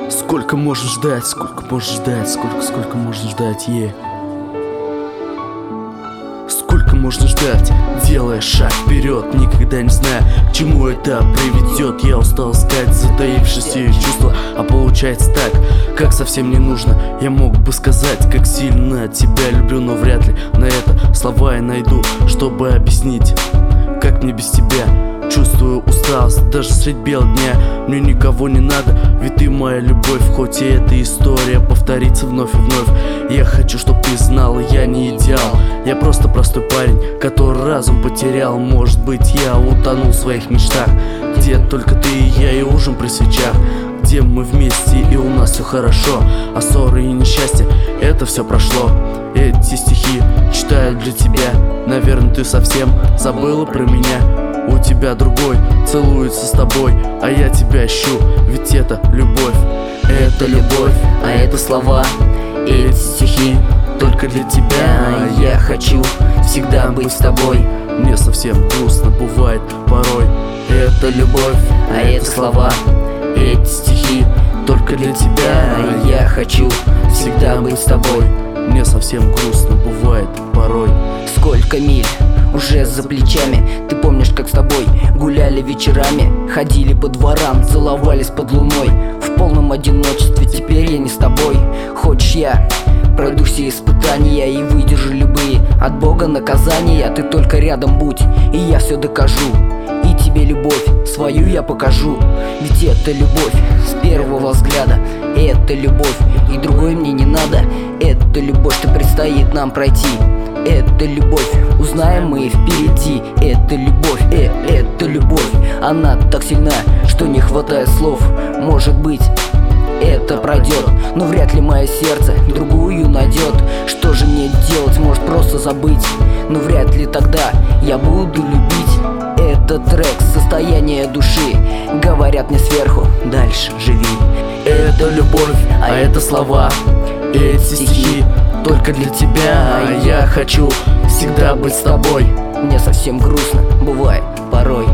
Сколько можно ждать, сколько можно ждать, сколько можно ждать, Сколько можно ждать, делая шаг вперед, никогда не зная, к чему это приведет. Я устал искать затаившиеся чувства, а получается так, как совсем не нужно. Я мог бы сказать, как сильно тебя люблю, но вряд ли на это слова я найду, чтобы объяснить, как мне без тебя. Чувствую усталость даже средь бела дня. Мне никого не надо, ведь ты моя любовь. Хоть и эта история повторится вновь и вновь. Я хочу, чтоб ты знала, я не идеал. Я просто простой парень, который разум потерял. Может быть, я утонул в своих мечтах, где только ты и я, и ужин при свечах, где мы вместе и у нас все хорошо. А ссоры и несчастья, это все прошло. Эти стихи читаю для тебя. Наверное, ты совсем забыла про меня. У тебя другой целуется с тобой, а я тебя ищу, ведь это любовь. Это любовь, а это слова. Эти стихи только для тебя. Я хочу всегда быть с тобой. Мне совсем грустно бывает порой. Это любовь, а это слова. Эти стихи только для тебя. Я хочу всегда быть с тобой. Мне совсем грустно бывает порой. Сколько миль уже за плечами. Ты помнишь, как с тобой гуляли вечерами, ходили по дворам, целовались под луной. В полном одиночестве теперь я не с тобой. Хочешь, я пройду все испытания и выдержу любые от Бога наказания. Ты только рядом будь, и я все докажу. И тебе любовь свою я покажу. Ведь это любовь с первого взгляда. Это любовь, и другой мне не надо. Это любовь, что предстоит нам пройти. Это любовь, узнаем мы впереди. Это любовь, это любовь. Она так сильна, что не хватает слов. Может быть, это пройдет, но вряд ли мое сердце другую найдет. Что же мне делать, может просто забыть, но вряд ли тогда я буду любить. Этот трек, состояние души, говорят мне сверху, дальше живи. Это любовь, а это слова. Эти стихи только для тебя. Я хочу всегда быть с тобой. Мне совсем грустно бывает порой.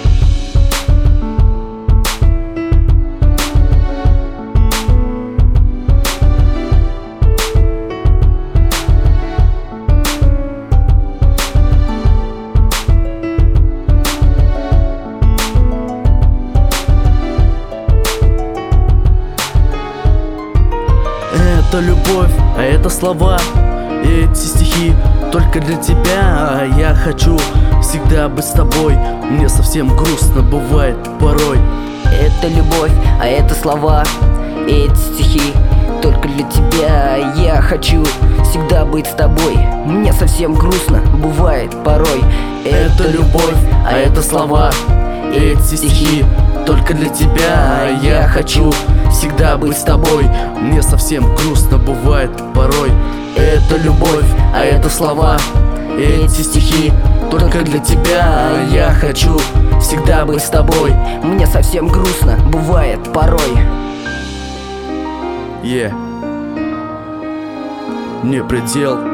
Это любовь, а это слова. Эти стихи только для тебя. Я хочу всегда быть с тобой. Мне совсем грустно бывает порой. Это любовь, а это слова. Эти стихи только для тебя. Я хочу всегда быть с тобой. Мне совсем грустно бывает порой. Это любовь, а это слова. Эти стихи только для тебя. Я хочу всегда быть с тобой. Мне совсем грустно бывает порой. Это любовь, а это слова. Эти стихи только для тебя. Я хочу всегда быть с тобой. Мне совсем грустно бывает порой. Не предел.